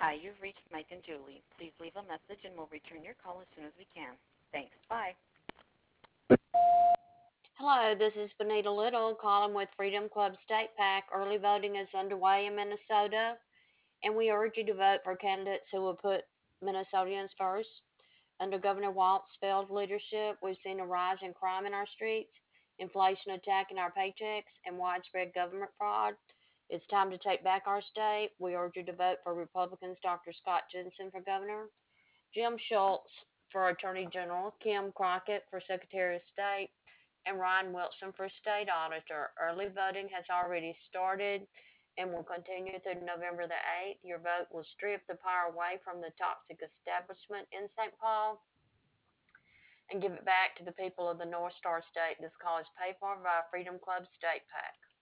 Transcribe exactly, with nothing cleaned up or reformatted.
Hi, you've reached Mike and Julie. Please leave a message and we'll return your call as soon as we can. Thanks. Bye. Hello, this is Benita Little calling with Freedom Club State PAC. Early voting is underway in Minnesota, and we urge you to vote for candidates who will put Minnesotans first. Under Governor Walt's failed leadership, we've seen a rise in crime in our streets, inflation attacking our paychecks, and widespread government fraud. It's time to take back our state. We urge you to vote for Republicans Doctor Scott Jensen for governor, Jim Schultz for Attorney General, Kim Crockett for Secretary of State, and Ryan Wilson for State Auditor. Early voting has already started and will continue through November the eighth. Your vote will strip the power away from the toxic establishment in Saint Paul and give it back to the people of the North Star State. This call is paid for by Freedom Club State PAC.